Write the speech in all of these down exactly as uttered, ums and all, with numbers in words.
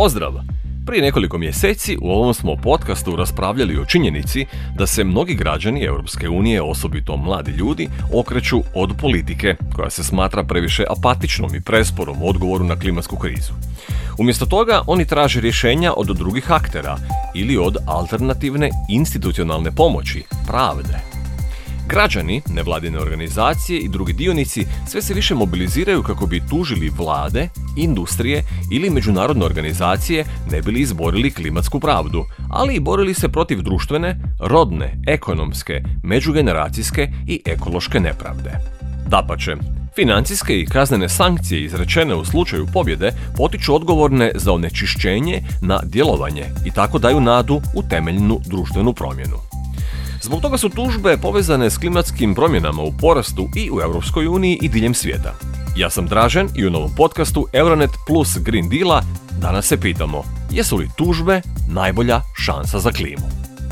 Pozdrav! Prije nekoliko mjeseci u ovom smo podcastu raspravljali o činjenici da se mnogi građani Europske unije, osobito mladi ljudi, okreću od politike, koja se smatra previše apatičnom i presporom u odgovoru na klimatsku krizu. Umjesto toga, oni traže rješenja od drugih aktera ili od alternativne institucionalne pomoći, pravde. Građani, nevladine organizacije i drugi dionici sve se više mobiliziraju kako bi tužili vlade, industrije ili međunarodne organizacije ne bili izborili klimatsku pravdu, ali i borili se protiv društvene, rodne, ekonomske, međugeneracijske i ekološke nepravde. Dapače, financijske i kaznene sankcije izrečene u slučaju pobjede potiču odgovorne za onečišćenje na djelovanje i tako daju nadu u temeljnu društvenu promjenu. Zbog toga su tužbe povezane s klimatskim promjenama u porastu i u Europskoj uniji i diljem svijeta. Ja sam Dražen i u novom podcastu Euronet plus Green Deala danas se pitamo, jesu li tužbe najbolja šansa za klimu?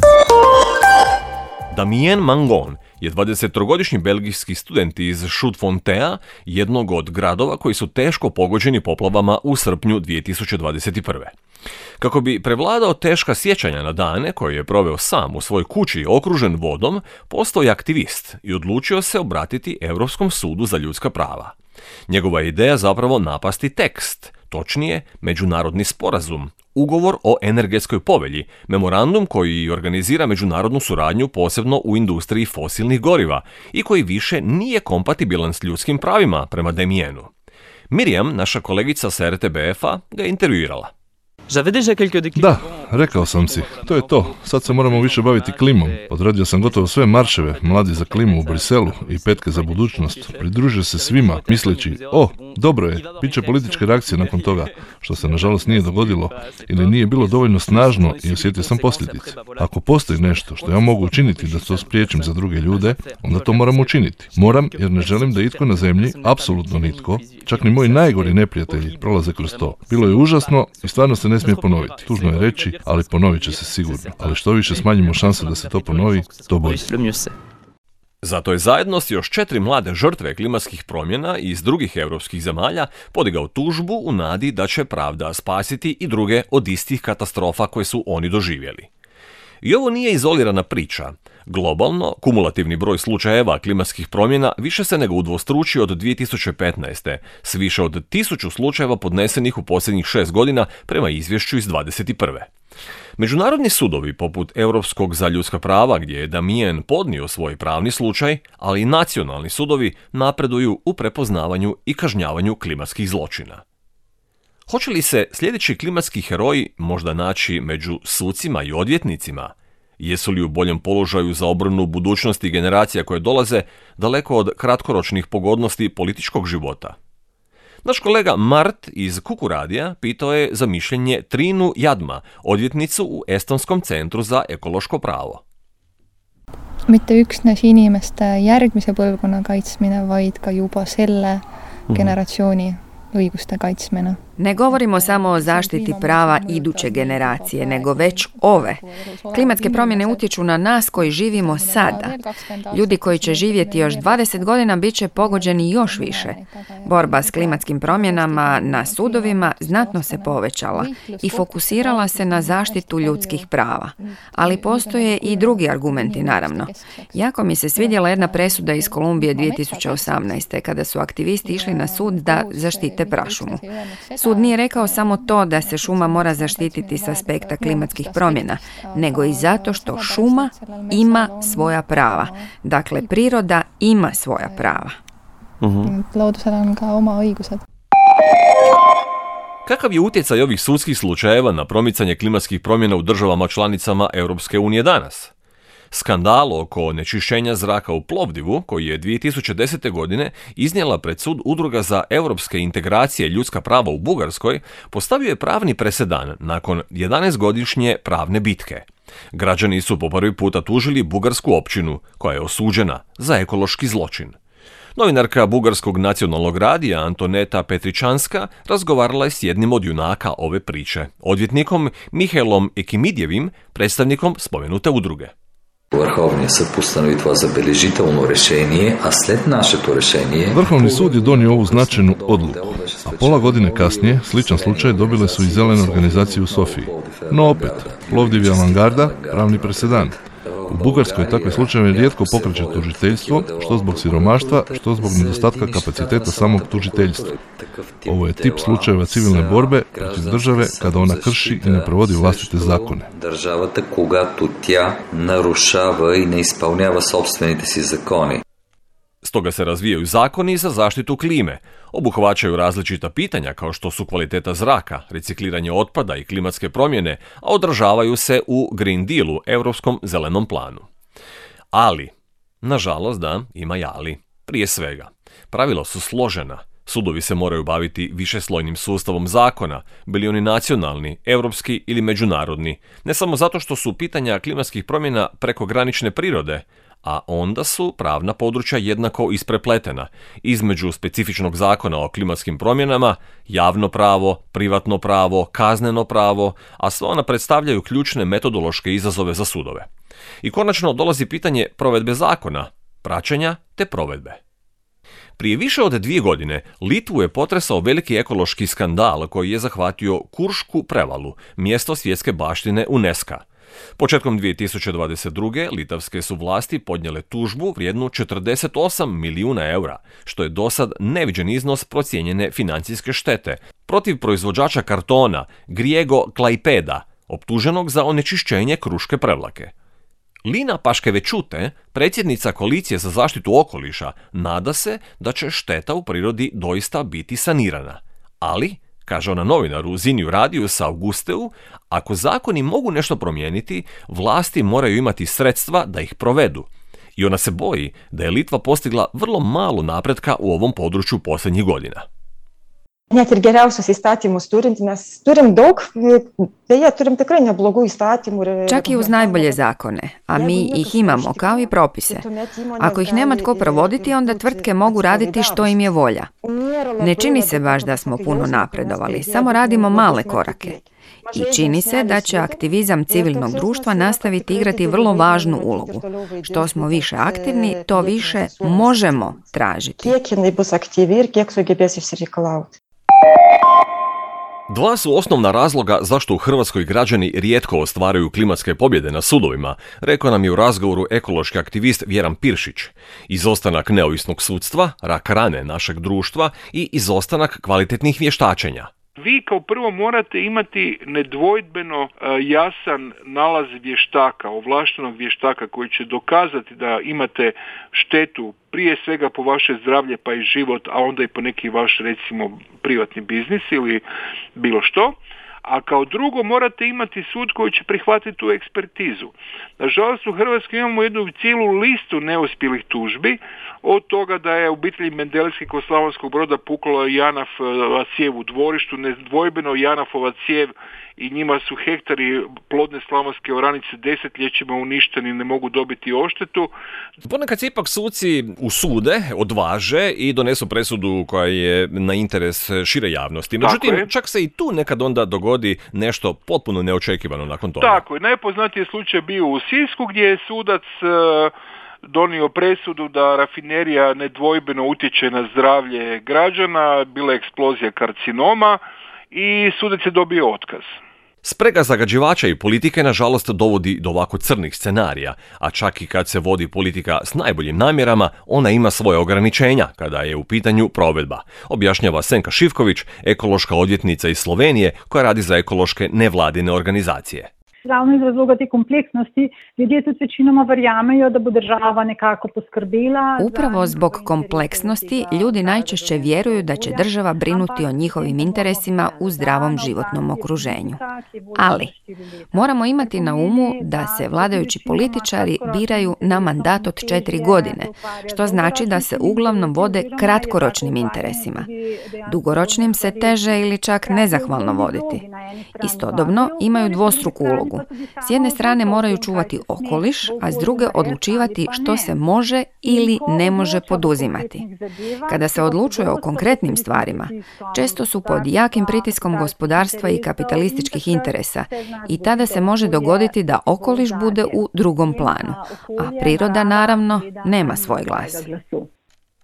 Damien Mangon je dvadesettrogodišnji belgijski student iz Chaux-de-Fontaine, jednog od gradova koji su teško pogođeni poplavama u srpnju dvije tisuće dvadeset prve. Kako bi prevladao teška sjećanja na dane koje je proveo sam u svojoj kući okružen vodom, postao je aktivist i odlučio se obratiti Europskom sudu za ljudska prava. Njegova je ideja zapravo napasti tekst, točnije međunarodni sporazum, ugovor o energetskoj povelji, memorandum koji organizira međunarodnu suradnju posebno u industriji fosilnih goriva i koji više nije kompatibilan s ljudskim pravima prema Damienu. Miriam, naša kolegica sa R T B F-a, ga je intervjuirala. Da, rekao sam si, to je to. Sad se moramo više baviti klimom. Odradio sam gotovo sve marševe, mladi za klimu u Briselu i petke za budućnost. Pridružio se svima, misleći, o, dobro je, bit će političke reakcije nakon toga, što se nažalost nije dogodilo ili nije bilo dovoljno snažno i osjetio sam posljedice. Ako postoji nešto što ja mogu učiniti da to spriječim za druge ljude, onda to moram učiniti. Moram jer ne želim da itko na zemlji, apsolutno nitko, čak ni moji najgori neprijatelji, prolaze kroz to. Bilo je užasno i stvarno se ne smije ponoviti. Tužno je reći, ali ponovit će se sigurno. Ali što više smanjimo šanse da se to ponovi, to bolje. Zato je zajedno s još četiri mlade žrtve klimatskih promjena iz drugih europskih zemalja podigao tužbu u nadi da će pravda spasiti i druge od istih katastrofa koje su oni doživjeli. I ovo nije izolirana priča. Globalno, kumulativni broj slučajeva klimatskih promjena više se nego udvostručio od dvije tisuće petnaeste, s više od tisuću slučajeva podnesenih u posljednjih šest godina prema izvješću iz dvadeset prve. Međunarodni sudovi poput Europskog za ljudska prava, gdje je Damien podnio svoj pravni slučaj, ali i nacionalni sudovi napreduju u prepoznavanju i kažnjavanju klimatskih zločina. Hoće li se sljedeći klimatski heroji možda naći među sucima i odvjetnicima? Jesu li u boljem položaju za obranu budućnosti generacija koje dolaze daleko od kratkoročnih pogodnosti političkog života? Naš kolega Mart iz Kuku radija pitao je za mišljenje Trinu Jadma, odvjetnicu u Estonskom centru za ekološko pravo. Mitte üksnes inimeste järgmise põlvkonna kaitsmine, vaid ka juba selle generatsiooni õiguste kaitsmine. Ne govorimo samo o zaštiti prava iduće generacije, nego već ove. Klimatske promjene utječu na nas koji živimo sada. Ljudi koji će živjeti još dvadeset godina bit će pogođeni još više. Borba s klimatskim promjenama na sudovima znatno se povećala i fokusirala se na zaštitu ljudskih prava. Ali postoje i drugi argumenti, naravno. Jako mi se svidjela jedna presuda iz Kolumbije dvije tisuće osamnaeste. kada su aktivisti išli na sud da zaštite prašumu. Sud nije rekao samo to da se šuma mora zaštititi s aspekta klimatskih promjena, nego i zato što šuma ima svoja prava. Dakle, priroda ima svoja prava. Uh-huh. Loodusel on ka oma õigused. Kakav je utjecaj ovih sudskih slučajeva na promicanje klimatskih promjena u državama članicama Europske unije danas? Skandal oko onečišćenja zraka u Plovdivu, koji je dvije tisuće desete. godine iznijela pred sud Udruga za europske integracije ljudska prava u Bugarskoj, postavio je pravni presedan nakon jedanaestogodišnje pravne bitke. Građani su po prvi puta tužili bugarsku općinu, koja je osuđena za ekološki zločin. Novinarka Bugarskog nacionalnog radija Antoneta Petričanska razgovarala je s jednim od junaka ove priče, odvjetnikom Mihailom Ekimidjevim, predstavnikom spomenute udruge. Vrhovni sud ustanovitva zabeležitelno rješenje, a sled našето rješenje... Vrhovni sud je donio ovu značajnu odluku, a Pola godine kasnije, sličan slučaj dobile su i zelene organizacije u Sofiji. No opet, Plovdiv je avangarda, pravni presedan. U Bugarskoj takve slučajeve rijetko pokreće tužiteljstvo, što zbog siromaštva, što zbog nedostatka kapaciteta samog tužiteljstva. Ovo je tip slučajeva civilne borbe protiv države kada ona krši i ne provodi vlastite zakone. Държавата, когато тя нарушава и не изпълнява собствените си закони. Stoga se razvijaju zakoni za zaštitu klime, obuhvaćaju različita pitanja kao što su kvaliteta zraka, recikliranje otpada i klimatske promjene, a odražavaju se u Green Dealu, Europskom zelenom planu. Ali, nažalost da, ima i ali. Prije svega, pravila su složena, sudovi se moraju baviti višeslojnim sustavom zakona, bili oni nacionalni, europski ili međunarodni, ne samo zato što su pitanja klimatskih promjena prekogranične prirode, a onda su pravna područja jednako isprepletena između specifičnog zakona o klimatskim promjenama, javno pravo, privatno pravo, kazneno pravo, a sve ona predstavljaju ključne metodološke izazove za sudove. I konačno dolazi pitanje provedbe zakona, praćenja te provedbe. Prije više od dvije godine Litvu je potresao veliki ekološki skandal koji je zahvatio Kuršku prevalu, mjesto svjetske baštine UNESCO-a. Početkom dvije tisuće dvadeset druge. litavske su vlasti podnijele tužbu vrijednu četrdeset osam milijuna eura, što je dosad neviđen iznos procijenjene financijske štete, protiv proizvođača kartona Griego Klaipeda, optuženog za onečišćenje Kruške prevlake. Lina Paškevećute, predsjednica Koalicije za zaštitu okoliša, nada se da će šteta u prirodi doista biti sanirana. Ali, kaže ona novinaru Ziniju Radius Augusteu, ako zakoni mogu nešto promijeniti, vlasti moraju imati sredstva da ih provedu. I ona se boji da je Litva postigla vrlo malo napretka u ovom području posljednjih godina. Net ir geriausius įstatymus turint, nes turim daug, beje, turim tikrai neblogų įstatymų. Čak i uz najbolje zakone, a mi ih imamo kao i propise. Ako ih nema tko provoditi, onda tvrtke mogu raditi što im je volja. Ne čini se baš da smo puno napredovali, samo radimo male korake. I čini se da će aktivizam civilnog društva nastaviti igrati vrlo važnu ulogu. Što smo više aktivni, to više možemo tražiti. Dva su osnovna razloga zašto u Hrvatskoj građani rijetko ostvaruju klimatske pobjede na sudovima, rekao nam je u razgovoru ekološki aktivist Vjeran Piršić. Izostanak neovisnog sudstva, rak rane našeg društva i izostanak kvalitetnih vještačenja. Vi kao prvo morate imati nedvojbeno jasan nalaz vještaka, ovlaštenog vještaka koji će dokazati da imate štetu prije svega po vaše zdravlje pa i život, a onda i po neki vaš recimo privatni biznis ili bilo što. A kao drugo morate imati sud koji će prihvatiti tu ekspertizu. Nažalost u Hrvatskoj imamo jednu cijelu listu neuspjelih tužbi, od toga da je obitelji Mendelski kod Slavonskog Broda pukla Janafova cijev u dvorištu, nedvojbeno Janafova cijev i njima su hektari plodne slavonske oranice desetljećima uništeni, ne mogu dobiti odštetu. Ponekad se ipak suci usude, odvaže i donesu presudu koja je na interes šire javnosti. Međutim, čak se i tu nekad onda dogodi nešto potpuno neočekivano nakon toga. Tako je, najpoznatiji je slučaj bio u Sisku gdje je sudac donio presudu da rafinerija nedvojbeno utječe na zdravlje građana, bila je eksplozija karcinoma i sudac je dobio otkaz. Sprega zagađivača i politike nažalost dovodi do ovako crnih scenarija, a čak i kad se vodi politika s najboljim namjerama, ona ima svoje ograničenja kada je u pitanju provedba, objašnjava Senka Šivković, ekološka odvjetnica iz Slovenije koja radi za ekološke nevladine organizacije. Ravno iz razloga te kompleksnosti, ljudje tudi večinoma verjamejo, da bo država nekako poskrbela. Upravo zbog kompleksnosti ljudi najčešće vjeruju da će država brinuti o njihovim interesima u zdravom životnom okruženju. Ali moramo imati na umu da se vladajući političari biraju na mandat od četiri godine, što znači da se uglavnom vode kratkoročnim interesima. Dugoročnim se teže ili čak nezahvalno voditi. Istodobno imaju dvostruku ulogu. S jedne strane moraju čuvati okoliš, a s druge odlučivati što se može ili ne može poduzimati. Kada se odlučuje o konkretnim stvarima, često su pod jakim pritiskom gospodarstva i kapitalističkih interesa i tada se može dogoditi da okoliš bude u drugom planu, a priroda naravno nema svoj glas.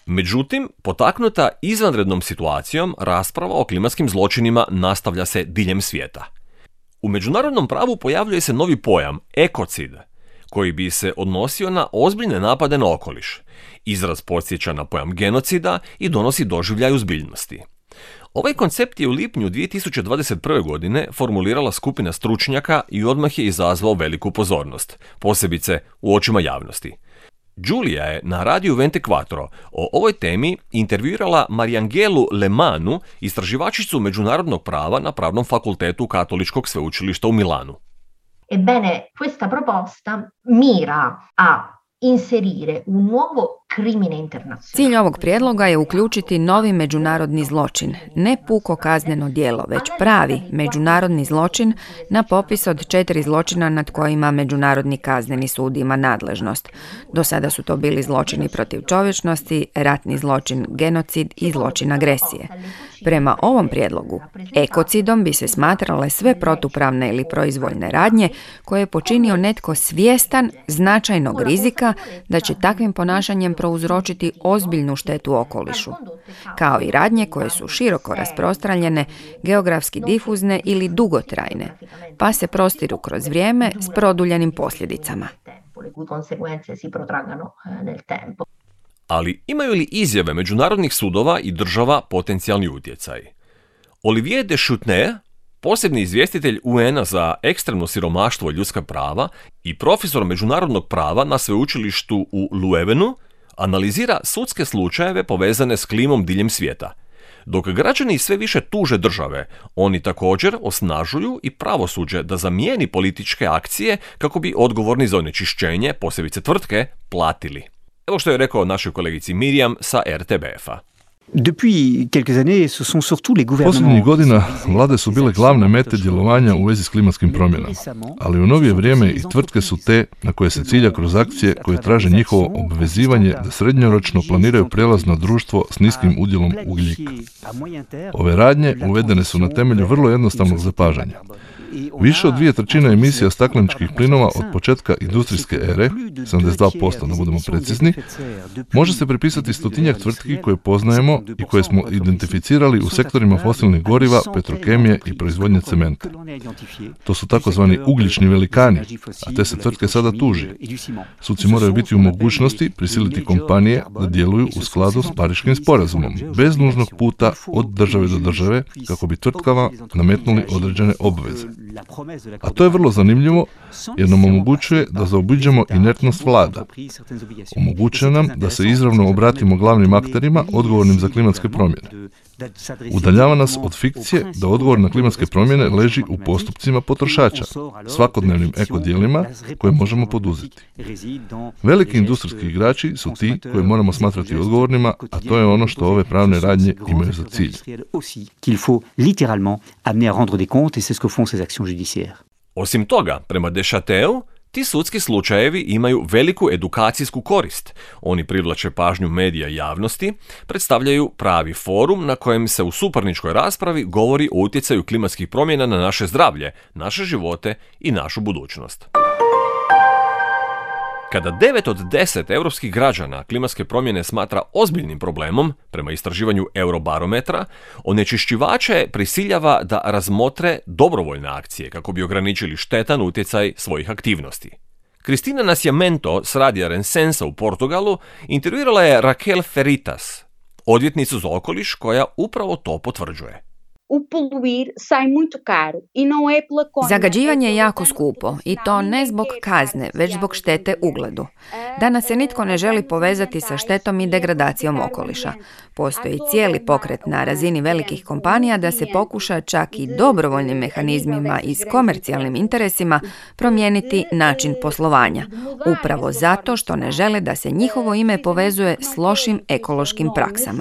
Međutim, potaknuta izvanrednom situacijom, rasprava o klimatskim zločinima nastavlja se diljem svijeta. U međunarodnom pravu pojavljuje se novi pojam, ekocid, koji bi se odnosio na ozbiljne napade na okoliš. Izraz podsjeća na pojam genocida i donosi doživljaj ozbiljnosti. Ovaj koncept je u lipnju dvije tisuće dvadeset prve. godine formulirala skupina stručnjaka i odmah je izazvao veliku pozornost, posebice u očima javnosti. Giulia je na radiju venti quattro o ovoj temi intervjuirala Mariangelu Lemanu, istraživačicu međunarodnog prava na Pravnom fakultetu Katoličkog sveučilišta u Milanu. Ebbene, questa proposta mira a inserire un nuovo crimine internazionale. Cilj ovog prijedloga je uključiti novi međunarodni zločin, ne puko kazneno djelo, već pravi međunarodni zločin na popis od četiri zločina nad kojima Međunarodni kazneni sud ima nadležnost. Do sada su to bili zločini protiv čovječnosti, ratni zločin, genocid i zločin agresije. Prema ovom prijedlogu, ekocidom bi se smatrale sve protupravne ili proizvoljne radnje koje je počinio netko svjestan značajnog rizika da će takvim ponašanjem prouzročiti ozbiljnu štetu okolišu, kao i radnje koje su široko rasprostranjene, geografski difuzne ili dugotrajne, pa se prostiru kroz vrijeme s produljenim posljedicama. Ali imaju li izjave međunarodnih sudova i država potencijalni utjecaj? Olivier de Chutney, posebni izvjestitelj U N-a za ekstremno siromaštvo i ljudska prava i profesor međunarodnog prava na sveučilištu u Leuvennu, analizira sudske slučajeve povezane s klimom diljem svijeta. Dok građani sve više tuže države, oni također osnažuju i pravosuđe da zamijeni političke akcije kako bi odgovorni za onečišćenje, posebice tvrtke, platili. Evo što je rekao našoj kolegici Mirjam sa R T B F-a. Posljednjih godina vlade su bile glavne mete djelovanja u vezi s klimatskim promjenama, ali u novije vrijeme i tvrtke su te na koje se cilja kroz akcije koje traže njihovo obvezivanje da srednjoročno planiraju prijelaz na društvo s niskim udjelom ugljika. Ove radnje uvedene su na temelju vrlo jednostavnog zapažanja. Više od dvije trećine emisija stakleničkih plinova od početka industrijske ere, sedamdeset dva posto da budemo precizni, može se pripisati stotinjak tvrtki koje poznajemo i koje smo identificirali u sektorima fosilnih goriva, petrokemije i proizvodnje cementa. To su takozvani ugljični velikani, a te se tvrtke sada tuži. Suci moraju biti u mogućnosti prisiliti kompanije da djeluju u skladu s Pariškim sporazumom, bez nužnog puta od države do države, kako bi tvrtkama nametnuli određene obveze. A to je vrlo zanimljivo jer nam omogućuje da zaobiđemo inertnost vlada. Omogućuje nam da se izravno obratimo glavnim akterima odgovornim za klimatske promjene. Udaljava nas od fikcije da odgovor na klimatske promjene leži u postupcima potrošača, svakodnevnim ekodjelima koje možemo poduzeti. Veliki industrijski igrači su ti koje moramo smatrati odgovornima, a to je ono što ove pravne radnje imaju za cilj. Osim toga, prema de Chutneu, ti sudski slučajevi imaju veliku edukacijsku korist. Oni privlače pažnju medija i javnosti, predstavljaju pravi forum na kojem se u suparničkoj raspravi govori o utjecaju klimatskih promjena na naše zdravlje, naše živote i našu budućnost. Kada devet od deset europskih građana klimatske promjene smatra ozbiljnim problemom, prema istraživanju Eurobarometra, onečišćivače prisiljava da razmotre dobrovoljne akcije kako bi ograničili štetan utjecaj svojih aktivnosti. Cristina Nascimento s radija Rensensa u Portugalu intervjuirala je Raquel Feritas, odvjetnicu za okoliš koja upravo to potvrđuje. Zagađivanje je jako skupo i to ne zbog kazne, već zbog štete ugledu. Danas se nitko ne želi povezati sa štetom i degradacijom okoliša. Postoji cijeli pokret na razini velikih kompanija da se pokuša čak i dobrovoljnim mehanizmima i s komercijalnim interesima promijeniti način poslovanja, upravo zato što ne žele da se njihovo ime povezuje s lošim ekološkim praksama.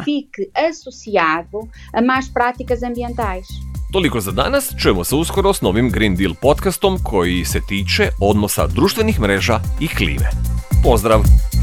Toliko za danas, čujemo se uskoro s novim Green Deal podcastom koji se tiče odnosa društvenih mreža i klime. Pozdrav!